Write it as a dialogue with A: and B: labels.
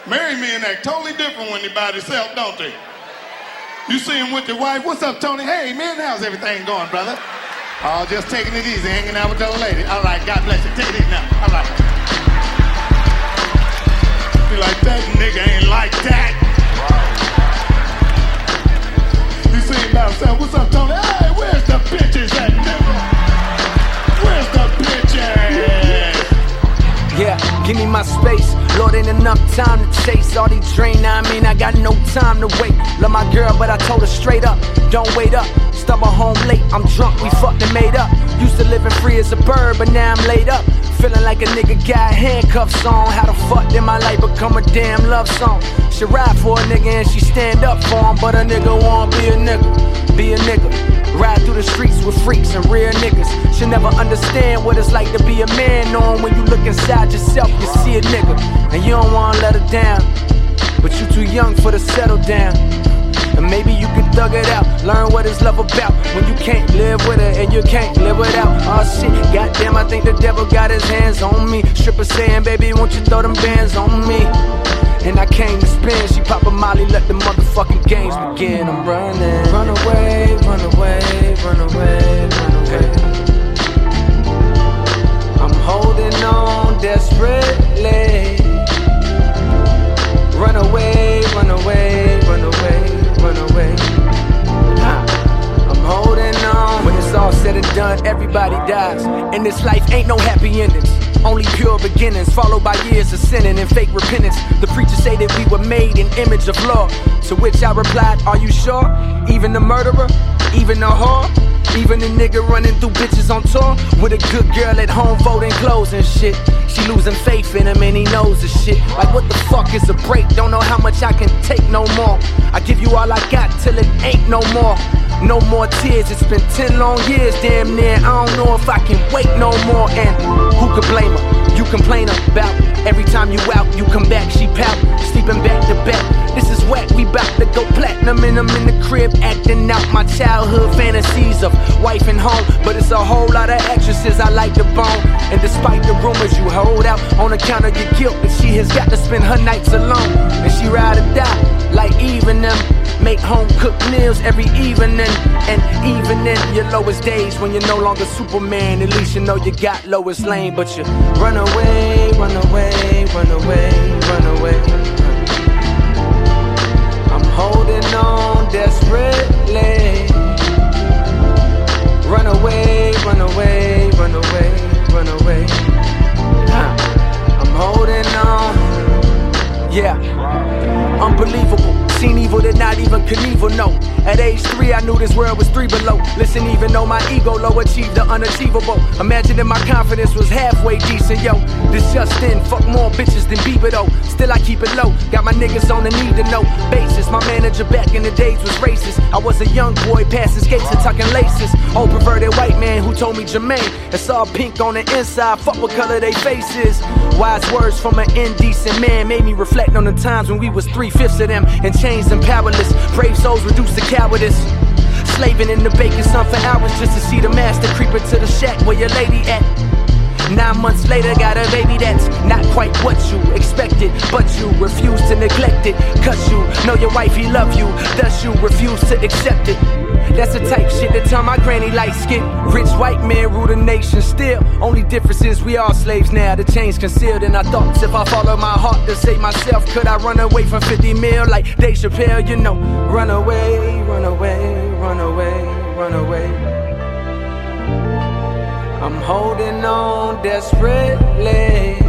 A: Married men act totally different when they by themselves, don't they? You see him with your wife. What's up, Tony? Hey, man, how's everything going, brother? Oh, just taking it easy, hanging out with the old lady. All right, God bless you. Take it easy now. All right. Be like, that nigga ain't like that. You see him by himself. What's up, Tony? Hey, where's the bitches at, nigga? Where's the bitches?
B: Yeah, give me my space. Lord, ain't enough time to chase all these drain. I mean, I got no time to wait. Love my girl, but I told her straight up, don't wait up. Stumble home late, I'm drunk, we fucked and made up. Used to living free as a bird, but now I'm laid up. Feeling like a nigga got handcuffs on. How the fuck did my life become a damn love song? She ride for a nigga and she stand up for him, but a nigga won't be a nigga, be a nigga. Ride through the streets with freaks and real niggas. Should never understand what it's like to be a man, knowing when you look inside yourself, you see a nigga, and you don't wanna let her down, but you too young for to settle down. And maybe you could thug it out, learn what it's love about, when you can't live with it and you can't live without. Oh shit, goddamn, I think the devil got his hands on me. Stripper saying, baby, won't you throw them bands on me? And I came to spin, she pop a molly, let the motherfucking games begin. I'm running. Run away, run away, run away, run away. I'm holding on desperately. Run away, run away, run away, run away. I'm holding on. When it's all said and done, everybody dies. And this life ain't no happy endings, only pure beginnings, followed by years of sinning and fake repentance. The preacher say that we were made in image of law, to which I replied, are you sure? Even the murderer, even the whore, even the nigga running through bitches on tour, with a good girl at home folding clothes and shit. She losing faith in him and he knows the shit. Like what the fuck is a break? Don't know how much I can take no more. I give you all I got till it ain't no more. No more tears, it's been 10 long years damn near. I don't know if I can wait no more. And who could blame her? You complain about every time you out, you come back, she pout, sleeping back to back. This is whack, we bout to go platinum, and I'm in the crib acting out my childhood fantasies of wife and home. But it's a whole lot of actresses I like to bone. And despite the rumors you hold out on account of your guilt, but she has got to spend her nights alone. And she ride or die like Eve and them. Make home-cooked meals every evening. And even in your lowest days, when you're no longer Superman, at least you know you got Lois Lane. But you run away, run away, run away, run away. I'm holding on desperately. Run away, run away, run away, run away. I'm holding on. Yeah, unbelievable. Seen evil that not even Knievel know. At age 3, I knew this world was 3 below. Listen, even though my ego low achieved the unachievable. Imagine that my confidence was halfway decent, yo. This just in, fuck more bitches than Bieber though. Still I keep it low, got my niggas on the need to know basis. My manager back in the days was racist. I was a young boy passing skates and tucking laces. Old perverted white man who told me Jermaine, it's all pink on the inside, fuck what color they faces. Wise words from an indecent man made me reflect on the times when we was 3/5 of them and chains and powerless. Brave souls reduced to cowardice. Slaving in the baking sun for hours just to see the master creep into the shack where your lady at. 9 months later, got a baby that's not quite what you expected, but you refuse to neglect it. Cause you know your wifey love you, thus you refuse to accept it. That's the type shit that turn my granny light skin. Rich white man rule the nation still. Only difference is we all slaves now, the chains concealed in our thoughts. If I follow my heart to save myself, could I run away from 50 mil like Dave Chappelle? You know, run away, run away, run away, run away. I'm holding on desperately.